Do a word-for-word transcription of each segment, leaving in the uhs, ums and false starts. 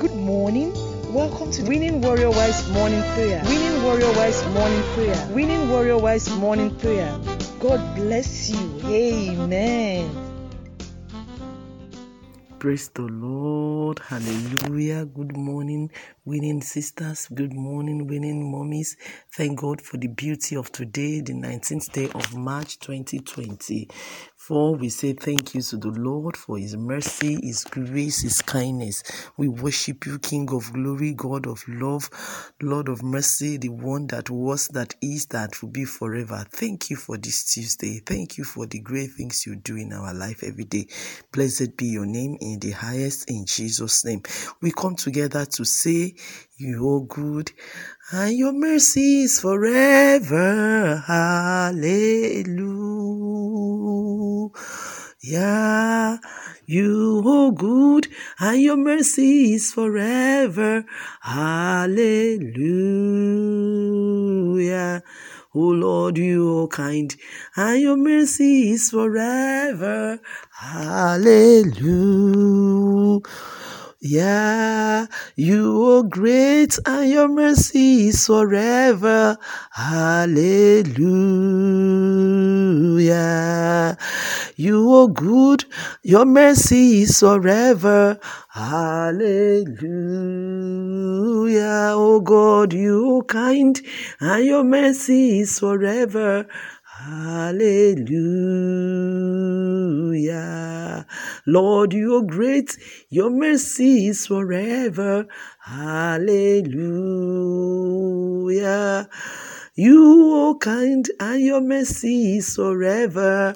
Good morning. Welcome to Winning Warrior Wise Morning Prayer. Winning Warrior Wise Morning Prayer. Winning Warrior Wise Morning Prayer. God bless you. Amen. Praise the Lord. Hallelujah. Good morning, winning sisters. Good morning, winning mommies. Thank God for the beauty of today, the nineteenth day of March twenty twenty-four. We say thank you to the Lord for His mercy, His grace, His kindness. We worship you, King of glory, God of love, Lord of mercy, the one that was, that is, that will be forever. Thank you for this Tuesday. Thank you for the great things you do in our life every day. Blessed be your name in the highest, in Jesus' name. We come together to say, you are good, and your mercy is forever. Hallelujah. You are good, and your mercy is forever. Hallelujah. O Lord, you are kind, and your mercy is forever. Hallelujah. Yeah, you are great, and your mercy is forever. Hallelujah. You are good, your mercy is forever. Hallelujah. Oh God, you are kind, and your mercy is forever. Hallelujah. Lord, you are great, your mercy is forever. Hallelujah. You are kind, and your mercy is forever.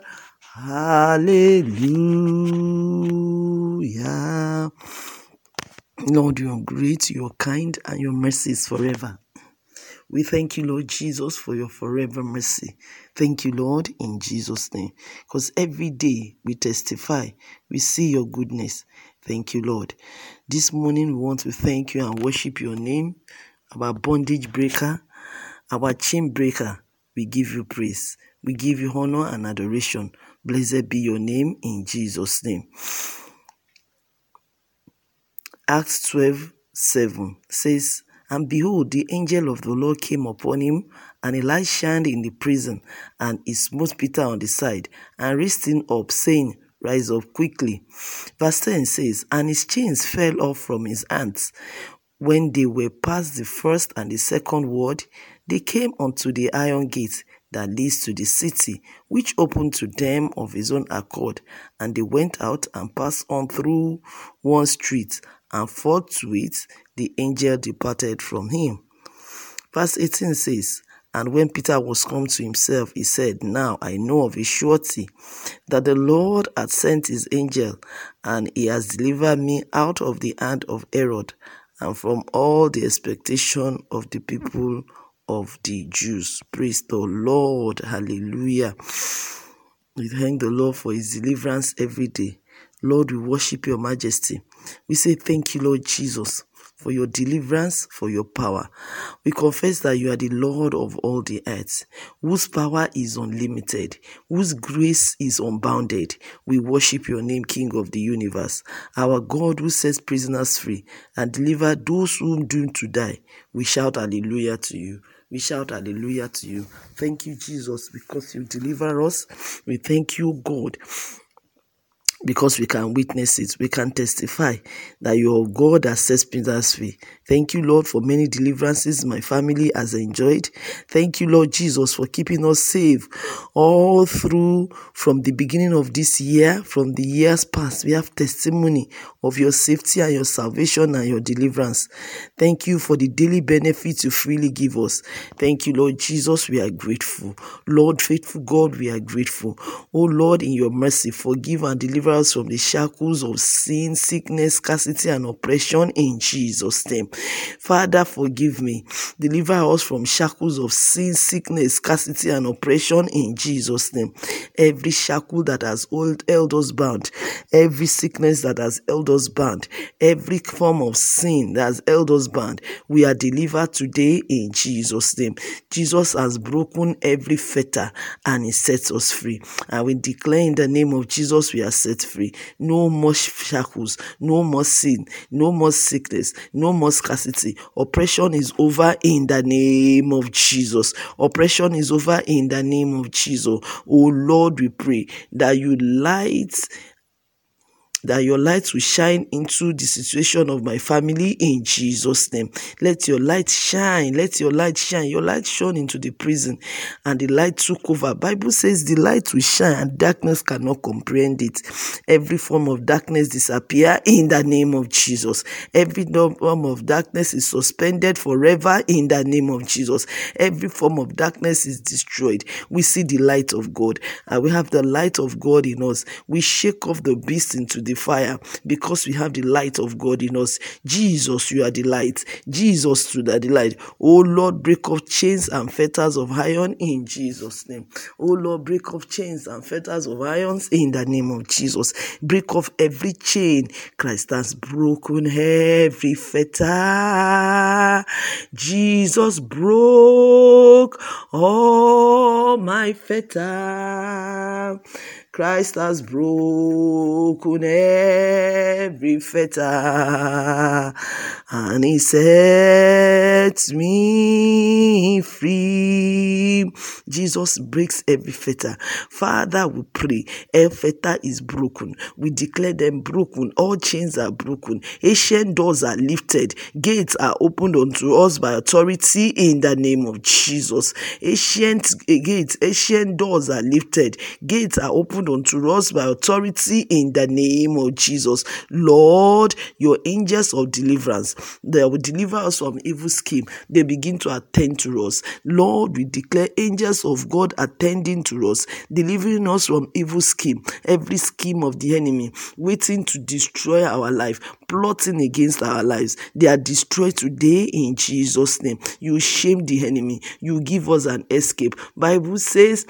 Hallelujah. Lord, you are great, you are kind, and your mercy is forever. We thank you, Lord Jesus, for your forever mercy. Thank you, Lord, in Jesus' name. Because every day we testify, we see your goodness. Thank you, Lord. This morning we want to thank you and worship your name, our bondage breaker, our chain breaker. We give you praise. We give you honor and adoration. Blessed be your name in Jesus' name. Acts twelve seven says, and behold, the angel of the Lord came upon him, and a light shined in the prison, and he smote Peter on the side, and raised him up, saying, rise up quickly. Verse ten says, and his chains fell off from his hands. When they were past the first and the second ward, they came unto the iron gate that leads to the city, which opened to them of his own accord. And they went out and passed on through one street, and forthwith the angel departed from him. Verse eighteen says, and when Peter was come to himself, he said, now I know of a surety that the Lord hath sent his angel, and he has delivered me out of the hand of Herod, and from all the expectation of the people of the Jews. Praise the Lord. Hallelujah. We thank the Lord for his deliverance every day. Lord, we worship your majesty. We say thank you, Lord Jesus, for your deliverance, for your power. We confess that you are the Lord of all the earth, whose power is unlimited, whose grace is unbounded. We worship your name, King of the universe, our God who sets prisoners free and delivers those who doomed to die. We shout hallelujah to you. We shout hallelujah to you. Thank you, Jesus, because you deliver us. We thank you, God, because we can witness it. We can testify that your God has set prisoners free. Thank you, Lord, for many deliverances my family has enjoyed. Thank you, Lord Jesus, for keeping us safe all through from the beginning of this year, from the years past. We have testimony of your safety and your salvation and your deliverance. Thank you for the daily benefits you freely give us. Thank you, Lord Jesus. We are grateful. Lord, faithful God, we are grateful. Oh, Lord, in your mercy, forgive and deliver us from the shackles of sin, sickness, scarcity, and oppression in Jesus' name. Father, forgive me. Deliver us from shackles of sin, sickness, scarcity, and oppression in Jesus' name. Every shackle that has held us bound, every sickness that has held us bound, every form of sin that has held us bound, we are delivered today in Jesus' name. Jesus has broken every fetter and he sets us free. And we declare in the name of Jesus, we are set set free. No more shackles, no more sin, no more sickness, no more scarcity. Oppression is over in the name of Jesus. Oppression is over in the name of Jesus. Oh Lord, we pray that you light that your light will shine into the situation of my family in Jesus' name. Let your light shine. Let your light shine. Your light shone into the prison and the light took over. Bible says the light will shine and darkness cannot comprehend it. Every form of darkness disappear in the name of Jesus. Every form of darkness is suspended forever in the name of Jesus. Every form of darkness is destroyed. We see the light of God and we have the light of God in us. We shake off the beast into the fire because we have the light of God in us. Jesus, you are the light. Jesus, you are the light. Oh Lord, break off chains and fetters of iron in Jesus' name. Oh Lord, break off chains and fetters of irons in the name of Jesus. Break off every chain. Christ has broken every fetter. Jesus broke all my fetter. Christ has broken every fetter and he sets me free. Jesus breaks every fetter. Father, we pray, every fetter is broken. We declare them broken. All chains are broken. Ancient doors are lifted. Gates are opened unto us by authority in the name of Jesus. Ancient gates, ancient doors are lifted. Gates are opened unto us by authority in the name of Jesus. Lord, your angels of deliverance, they will deliver us from evil scheme. They begin to attend to us. Lord, we declare angels of God attending to us, delivering us from evil scheme, every scheme of the enemy, waiting to destroy our life, plotting against our lives. They are destroyed today in Jesus' name. You shame the enemy. You give us an escape. Bible says,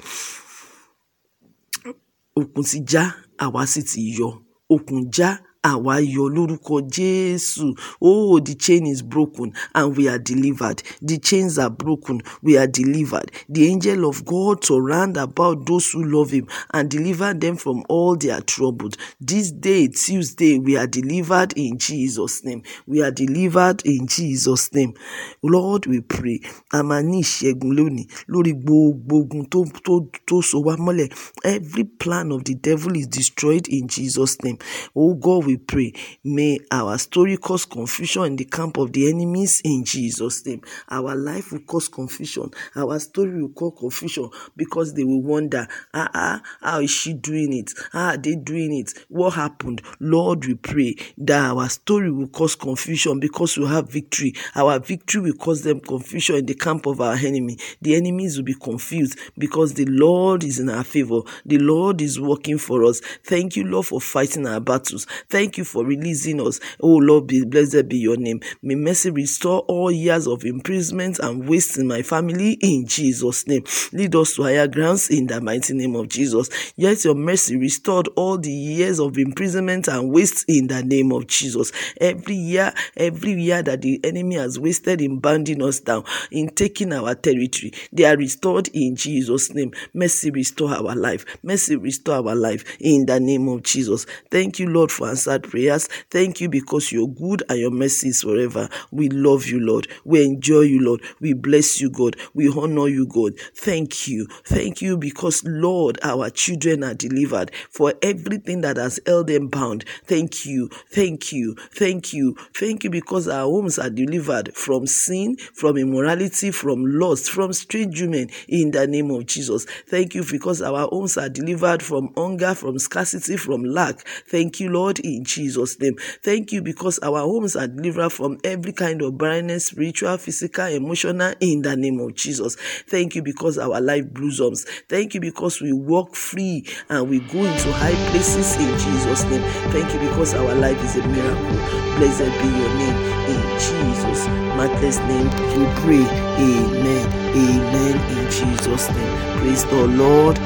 Okun ti já, àwa sì ti yọ. Okun já, àwa yọ lórúkọ Jésù. Oh, the chain is broken and we are delivered. The chains are broken. We are delivered. The angel of God surround about those who love him and deliver them from all their troubles. This day, Tuesday, we are delivered in Jesus' name. We are delivered in Jesus' name. Lord, we pray. Amani ṣẹ́gun lónìí lórí gbogbo ogun tó tó tó so wá mọ́lẹ̀. Every plan of the devil is destroyed in Jesus' name. Oh God, we pray, may our story cause confusion in the camp of the enemies in Jesus' name. Our life will cause confusion. Our story will cause confusion because they will wonder, ah, ah, how is she doing it? How are they doing it? What happened? Lord, we pray that our story will cause confusion because we have victory. Our victory will cause them confusion in the camp of our enemy. The enemies will be confused because the Lord is in our favor. The Lord is working for us. Thank you, Lord, for fighting our battles. Thank you for releasing us. Oh Lord, be blessed be your name. May mercy restore all years of imprisonment and waste in my family in Jesus' name. Lead us to higher grounds in the mighty name of Jesus. Yet your mercy restored all the years of imprisonment and waste in the name of Jesus. Every year, every year that the enemy has wasted in banding us down, in taking our territory, they are restored in Jesus' name. Mercy restore our life. Mercy restore our life in the name of Jesus. Thank you, Lord, for answered prayers. Thank you because you're good and your mercy is forever. We love you, Lord. We enjoy you, Lord. We bless you, God. We honor you, God. Thank you. Thank you because, Lord, our children are delivered for everything that has held them bound. Thank you. Thank you. Thank you. Thank you because our homes are delivered from sin, from immorality, from lust, from strange women in the name of Jesus. Thank you because our homes are delivered from hunger, from scarcity, from lack. Thank you, Lord, in Jesus' name. Thank you because our homes are delivered from every kind of barrenness, spiritual, physical, emotional, in the name of Jesus. Thank you because our life blossoms. Thank you because we walk free and we go into high places in Jesus' name. Thank you because our life is a miracle. Blessed be your name in Jesus' matchless name. We pray. Amen. Amen. In Jesus' name. Praise the Lord.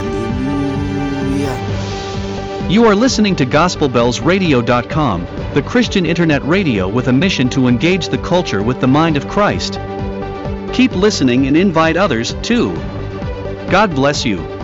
Hallelujah. You are listening to Gospel Bells Radio dot com, the Christian internet radio with a mission to engage the culture with the mind of Christ. Keep listening and invite others, too. God bless you.